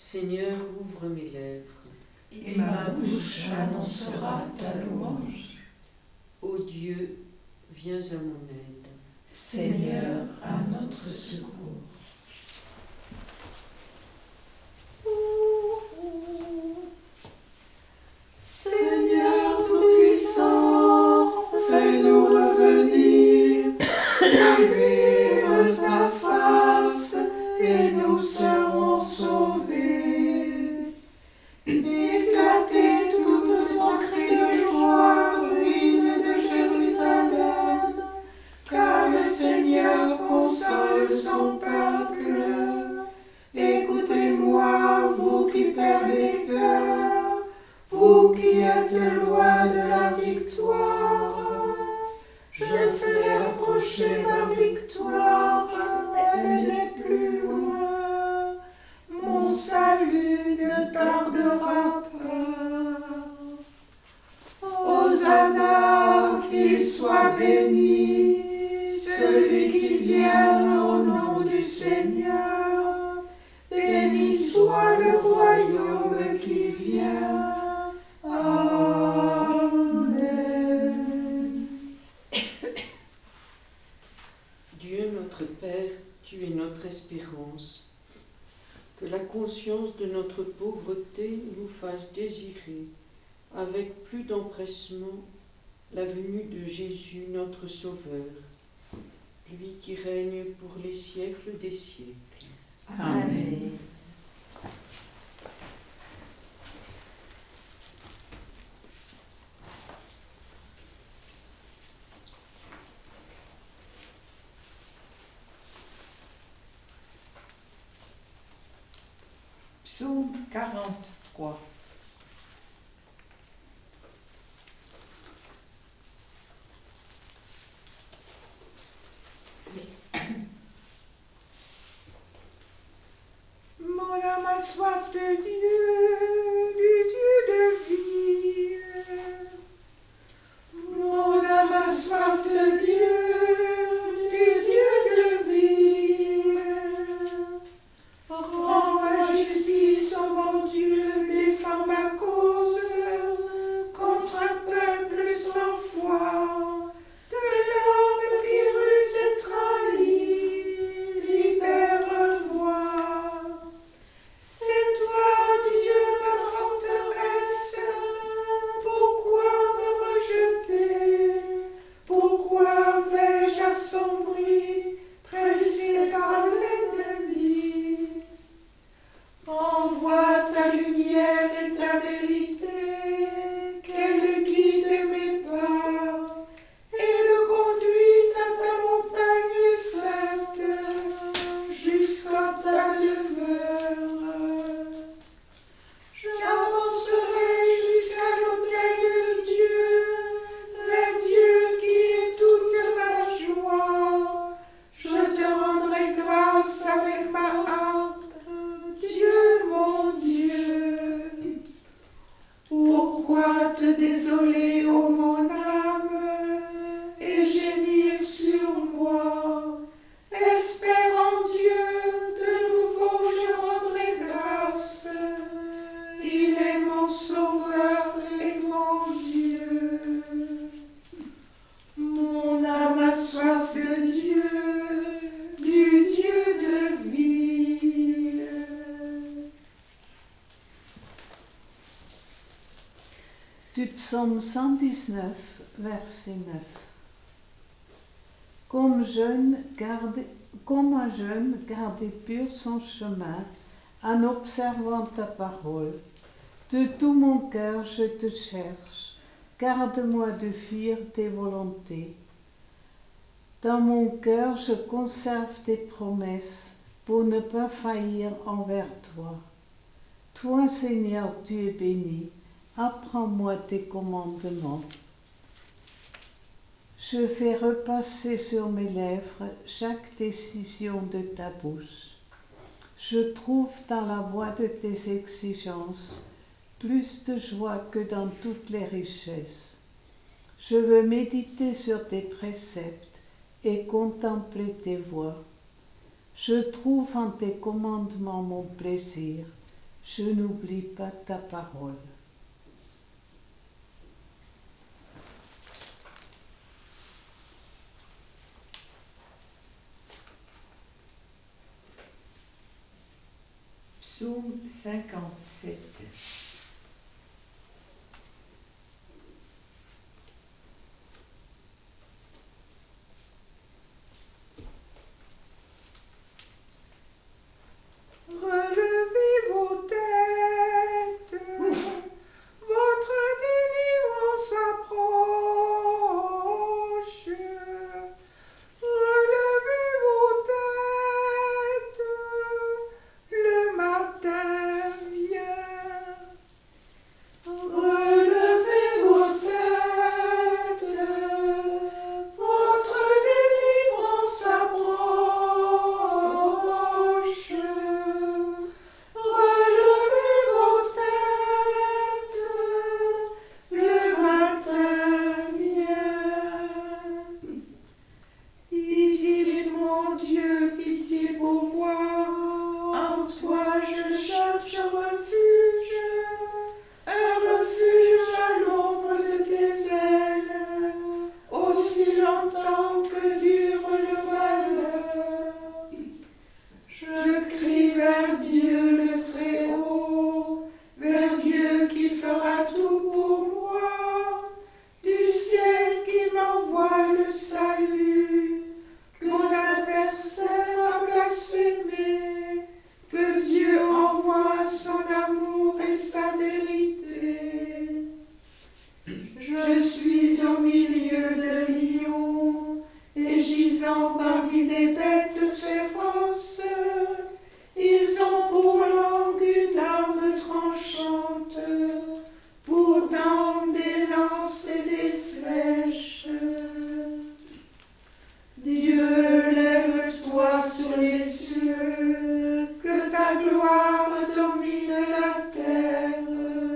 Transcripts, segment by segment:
Seigneur, ouvre mes lèvres. Et ma bouche annoncera ta louange. Ô Dieu, viens à mon aide. Seigneur, à notre secours. Seigneur tout-puissant, fais-nous revenir, luire ta face, et nous serons sauvés. Éclatez toutes en cris de joie, ruines de Jérusalem, car le Seigneur console son peuple. Écoutez-moi, vous qui perdez cœur, vous qui êtes loin de la victoire. Je fais approcher ma victoire, elle n'est plus loin. Mon salut ne tardera pas. Hosanna, qu'il soit béni, celui qui vient au nom du Seigneur. Béni soit le royaume qui vient. Amen. Dieu notre Père, tu es notre espérance. Que la conscience de notre pauvreté nous fasse désirer, avec plus d'empressement, la venue de Jésus notre Sauveur, lui qui règne pour les siècles des siècles. Amen. Psaume 43. Mon âme a soif de Dieu, du Dieu de vie. Mon âme a soif de Dieu, du Dieu de vie. Rends-moi justice, ô mon Dieu, défends ma cause contre un peuple sans foi, de l'homme qui ruse et trahit, libère-moi. C'est toi, Dieu, ma forteresse. Pourquoi me rejeter? Pourquoi vais-je assombri, pressé par l'ennemi? Envoie ta lumière et ta vérité, qu'elle guide mes pas et me conduise à ta montagne sainte, jusqu'à ta demeure. J'avancerai jusqu'à l'autel de Dieu, vers Dieu qui est toute ma joie. Je te rendrai grâce avec ma harpe, Dieu mon Dieu. Pourquoi te désoler, ô mon âme, et gémir sur moi? Espère en Dieu, de nouveau je rendrai grâce. Il est mon sauveur et mon Dieu. Mon âme a soif de Dieu, du Dieu de vie. Du psaume 119, verset 9. Comme un jeune, gardez pur son chemin en observant ta parole. De tout mon cœur, je te cherche. Garde-moi de fuir tes volontés. Dans mon cœur, je conserve tes promesses pour ne pas faillir envers toi. Toi, Seigneur, tu es béni. Apprends-moi tes commandements. Je fais repasser sur mes lèvres chaque décision de ta bouche. Je trouve dans la voie de tes exigences plus de joie que dans toutes les richesses. Je veux méditer sur tes préceptes et contempler tes voies. Je trouve en tes commandements mon plaisir. je n'oublie pas ta parole. Psaume 57. Relevez vos têtes, votre délivrance approche. Relevez vos têtes, le matin vient. Relevez vos têtes, votre délivrance approche. Relevez vos têtes, le matin vient. Pitié, mon Dieu, pitié pour moi. En toi je cherche refuge, un refuge à l'ombre de tes ailes, aussi longtemps que dure le malheur. Je crie vers Dieu le Très-Haut, vers Dieu qui fera tout pour moi, du ciel qui m'envoie le salut, que mon adversaire a blasphémé, que Dieu envoie son amour et sa vérité. Je suis au milieu de lions et gisant parmi des bêtes féroces. Ils ont pour langue une arme tranchante, pour dents des lances et des flèches. Dieu, lève-toi sur les cieux, que ta gloire domine la terre.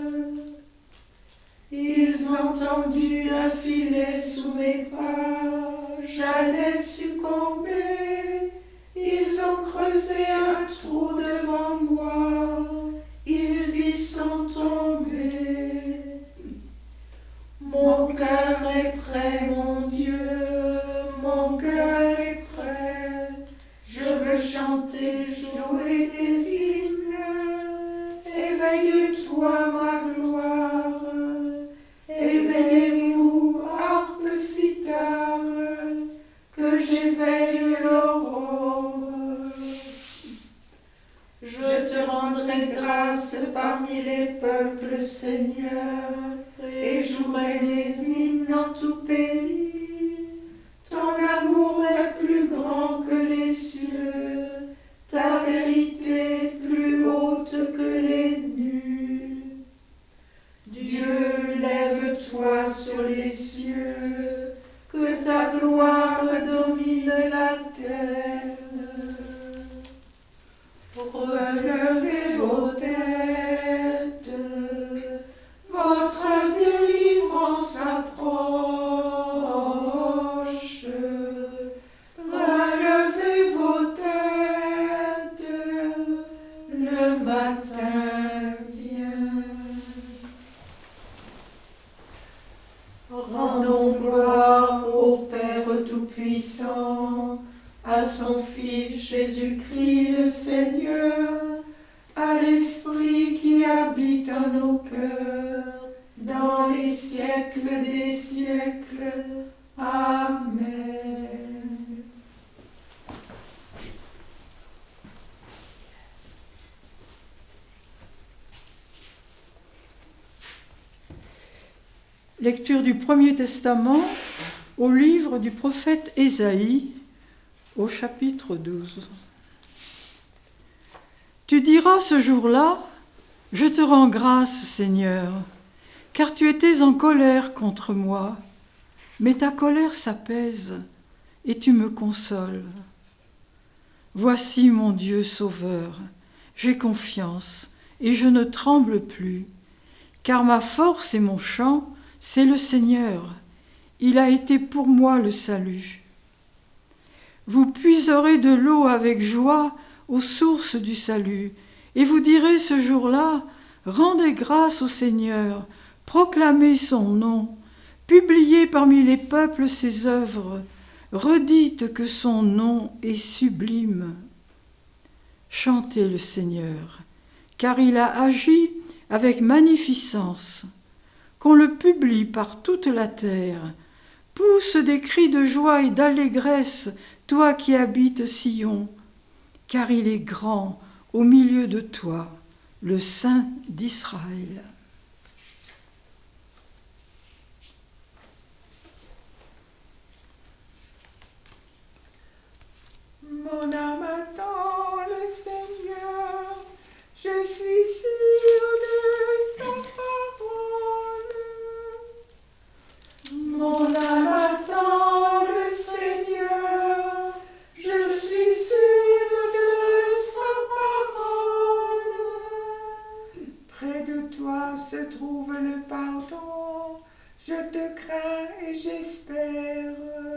Ils ont tendu un filet sous mes pas, j'allais succomber. Ils ont creusé un trou devant moi, ils y sont tombés. Mon cœur est prêt, mon Dieu, mon cœur est prêt. Je veux chanter, jouer des hymnes. Éveille-toi, ma gloire. Éveillez-vous, harpe, cithare, que j'éveille l'aurore. Je te rendrai grâce parmi les peuples, Seigneur, et jouerai les hymnes en tout pays. Ton amour est plus grand que les cieux, ta vérité plus haute que les nues. Dieu, lève-toi sur les cieux, que ta gloire domine la terre. Relevez vos têtes, votre délivrance approche. Relevez vos têtes, le matin vient. Rendons gloire au Père Tout-Puissant, à son Fils Jésus-Christ le Seigneur, à l'Esprit qui habite en nos cœurs, dans les siècles des siècles. Amen. Lecture du Premier Testament au livre du prophète Ésaïe, au chapitre 12. Tu diras ce jour-là, « Je te rends grâce, Seigneur, car tu étais en colère contre moi, mais ta colère s'apaise et tu me consoles. Voici mon Dieu sauveur, j'ai confiance et je ne tremble plus, car ma force et mon chant, c'est le Seigneur, il a été pour moi le salut. Vous puiserez de l'eau avec joie aux sources du salut, Et vous direz ce jour-là, rendez grâce au Seigneur, proclamez son nom, publiez parmi les peuples ses œuvres, redites que son nom est sublime. Chantez le Seigneur, car il a agi avec magnificence. Qu'on le publie par toute la terre. Pousse des cris de joie et d'allégresse, toi qui habites Sion, car il est grand au milieu de toi, le Saint d'Israël. Mon âme attend le Seigneur, je suis sûre de sa parole. Mon âme attend le Seigneur, je suis sûre de sa parole. Près de toi se trouve le pardon, je te crains et j'espère.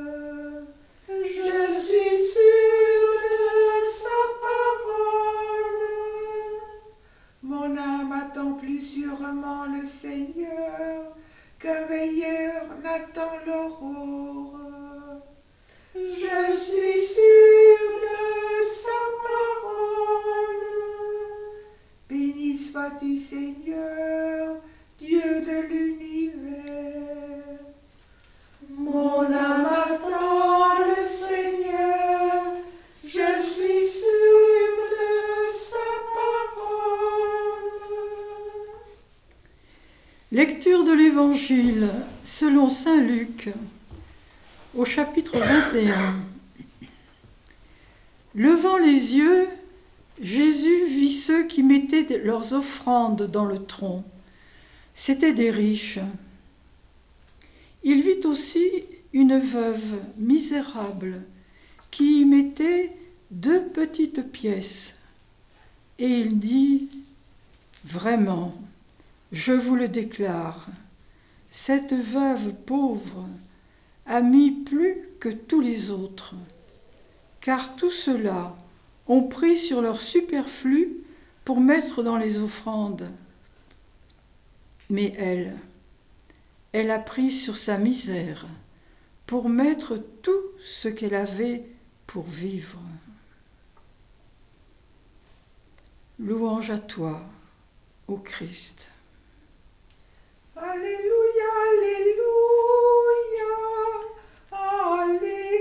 Je suis sûre de sa parole. Mon âme attend plus sûrement le Seigneur qu'un veilleur n'attend l'aurore. Je suis sûre de sa parole. Béni sois-tu, Seigneur, Dieu de l'univers. Mon âme attend le Seigneur, je suis sûre de sa parole. Lecture de l'Évangile selon saint Luc, au chapitre 21. Levant les yeux, Jésus vit ceux qui mettaient leurs offrandes dans le tronc. C'étaient des riches. Il vit aussi une veuve misérable qui y mettait 2 petites pièces. Et il dit, « Vraiment, je vous le déclare, cette veuve pauvre a mis plus que tous les autres, car tous ceux-là ont pris sur leur superflu pour mettre dans les offrandes. Mais elle a pris sur sa misère pour mettre tout ce qu'elle avait pour vivre. » Louange à toi, ô Christ. Alléluia, Alléluia,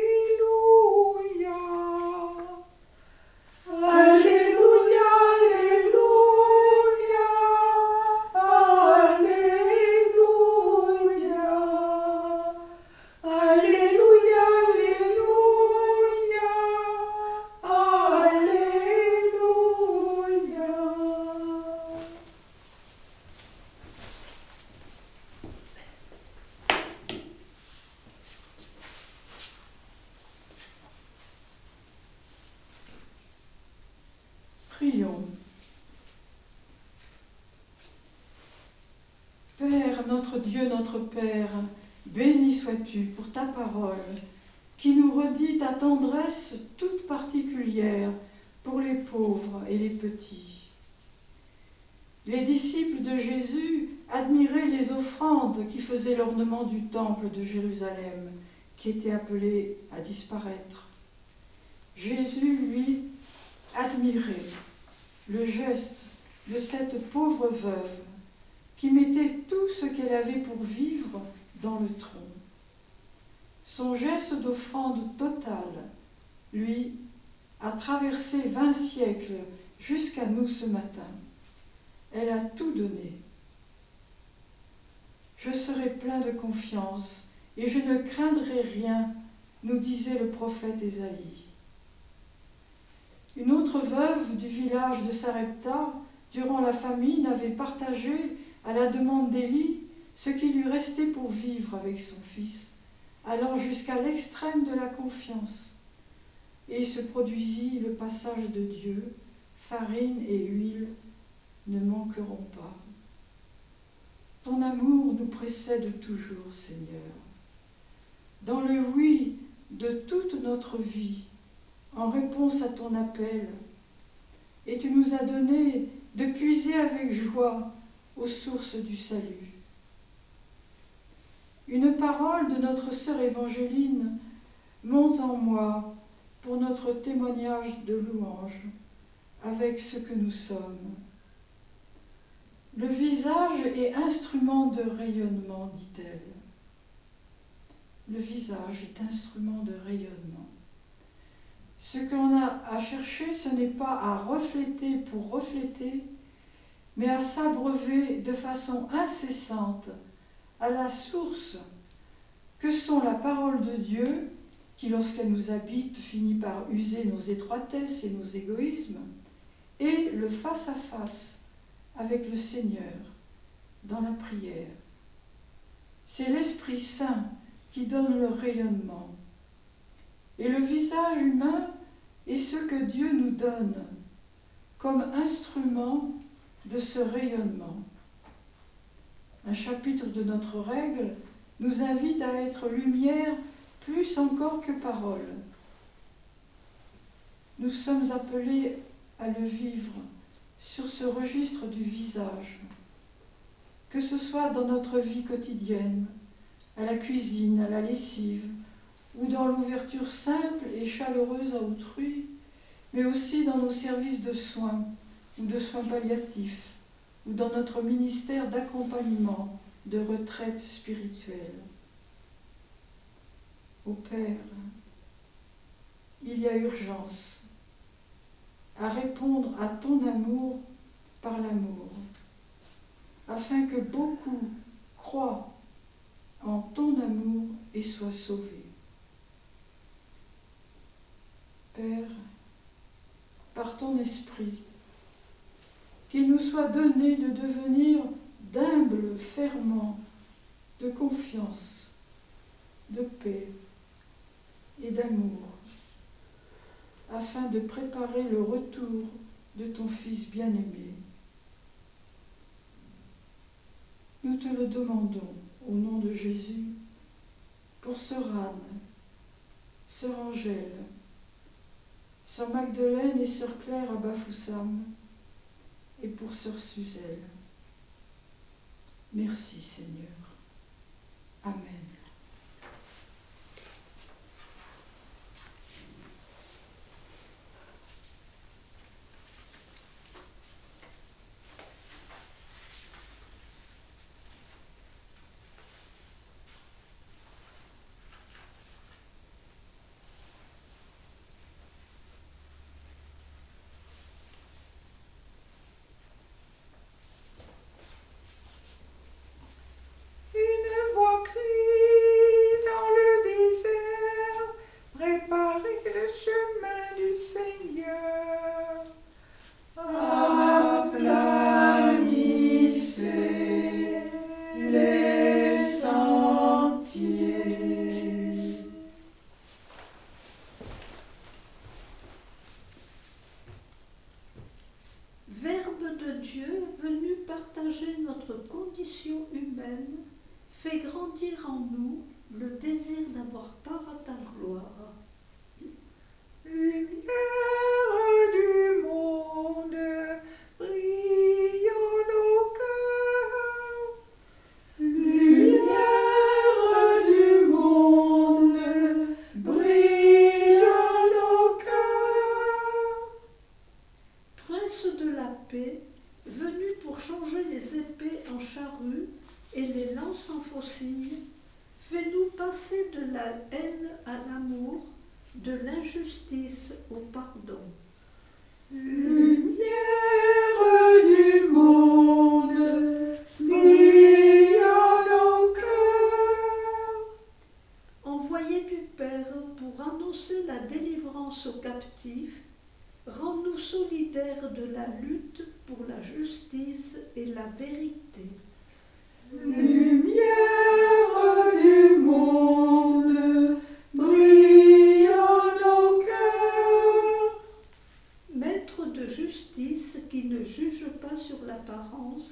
Alléluia. Alléluia, Alléluia, Alléluia. Alléluia, Alléluia, Alléluia. Prions. Père, notre Dieu, notre Père, béni sois-tu pour ta parole, qui nous redit ta tendresse toute particulière pour les pauvres et les petits. Les disciples de Jésus admiraient les offrandes qui faisaient l'ornement du temple de Jérusalem, qui était appelé à disparaître. Jésus, lui, admirait le geste de cette pauvre veuve qui mettait tout ce qu'elle avait pour vivre dans le tronc. Son geste d'offrande totale, lui, a traversé 20 siècles jusqu'à nous ce matin. Elle a tout donné. Je serai plein de confiance et je ne craindrai rien, nous disait le prophète Ésaïe. Une autre veuve du village de Sarepta, durant la famine, avait partagé, à la demande d'Élie, ce qui lui restait pour vivre avec son fils, allant jusqu'à l'extrême de la confiance. Et il se produisit le passage de Dieu, farine et huile ne manqueront pas. Ton amour nous précède toujours, Seigneur. Dans le oui de toute notre vie, en réponse à ton appel, et tu nous as donné de puiser avec joie aux sources du salut. Une parole de notre sœur Évangéline monte en moi pour notre témoignage de louange avec ce que nous sommes. Le visage est instrument de rayonnement, dit-elle. Le visage est instrument de rayonnement. Ce qu'on a à chercher, ce n'est pas à refléter pour refléter, mais à s'abreuver de façon incessante à la source que sont la parole de Dieu, qui lorsqu'elle nous habite finit par user nos étroitesses et nos égoïsmes, et le face-à-face avec le Seigneur dans la prière. C'est l'Esprit Saint qui donne le rayonnement. Et le visage humain est ce que Dieu nous donne comme instrument de ce rayonnement. Un chapitre de notre règle nous invite à être lumière plus encore que parole. Nous sommes appelés à le vivre sur ce registre du visage, que ce soit dans notre vie quotidienne, à la cuisine, à la lessive, ou dans l'ouverture simple et chaleureuse à autrui, mais aussi dans nos services de soins ou de soins palliatifs, ou dans notre ministère d'accompagnement de retraite spirituelle. Ô Père, il y a urgence à répondre à ton amour par l'amour, afin que beaucoup croient en ton amour et soient sauvés. Père, par ton esprit, qu'il nous soit donné de devenir d'humbles ferments de confiance, de paix et d'amour, afin de préparer le retour de ton Fils bien-aimé. Nous te le demandons au nom de Jésus, pour sœur Anne, sœur Angèle, sœur Magdeleine et sœur Claire à Bafoussam, et pour sœur Suzelle. Merci Seigneur. Amen. Une voix crie dans le désert, préparez le chemin du Seigneur. Aplanissez les sentiers. Verbe de Dieu venu partager notre condition humaine, fais grandir en nous le désir d'avoir part à ta gloire. Lumière du monde, brille en nos cœurs. Lumière du monde, brille en nos cœurs. Prince de la paix, venu pour changer les épées en charrues et les lances en faucilles, fais-nous passer de la haine à l'amour, de l'injustice au pardon. Lumière du monde, brille en nos cœurs. Envoyé du Père pour annoncer la délivrance aux captifs, rends-nous solidaires de la lutte pour la justice et la vérité. Lumière du monde, brille en nos cœurs. Maître de justice qui ne juge pas sur l'apparence,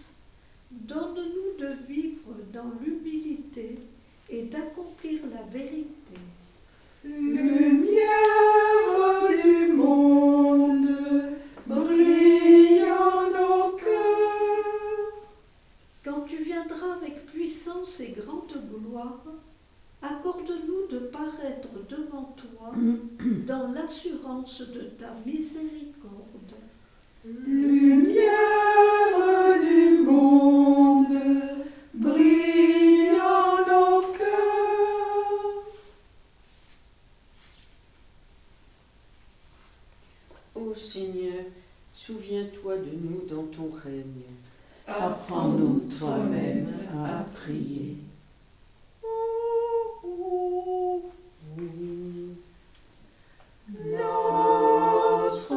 puissance et grande gloire, accorde-nous de paraître devant toi dans l'assurance de ta miséricorde. Lumière du monde, brille en nos cœurs. Ô Seigneur, souviens-toi de nous dans ton règne. Apprends-nous toi-même à prier. Notre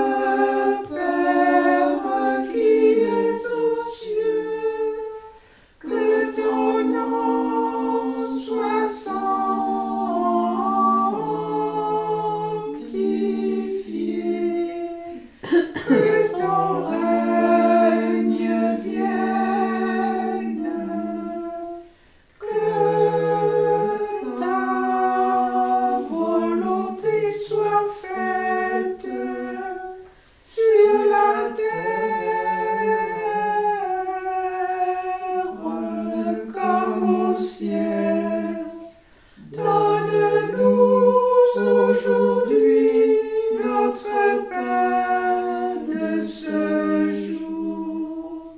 Père qui es aux cieux, que ton nom soit sanctifié, que ton règne vienne, que ta volonté soit faite sur la terre comme au ciel. Donne-nous aujourd'hui notre pain de ce jour.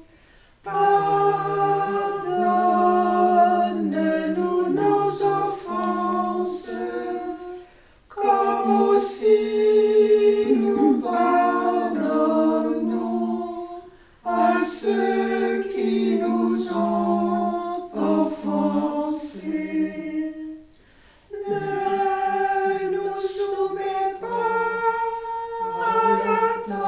Pardonne-nous nos offenses, comme aussi nous pardonnons à ceux qui nous ont offensés. Ne nous soumets pas à la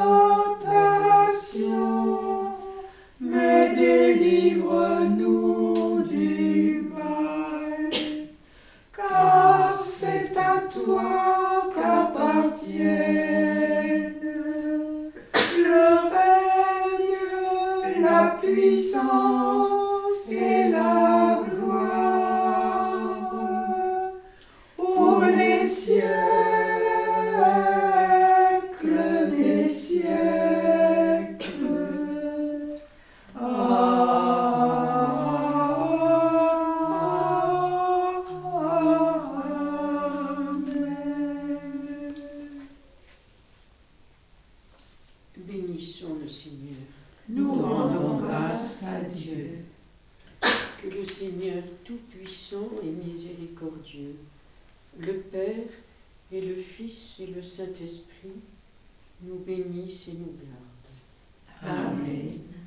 tentation, mais délivre-nous du mal. Car c'est à toi qu'appartiennent le règne, la puissance et la gloire pour les siècles des siècles. Amen. Bénissons le Seigneur. Nous rendons grâce à Dieu. Que le Seigneur Tout-Puissant et Miséricordieux, le Père et le Fils et le Saint-Esprit, nous bénissent et nous gardent. Amen.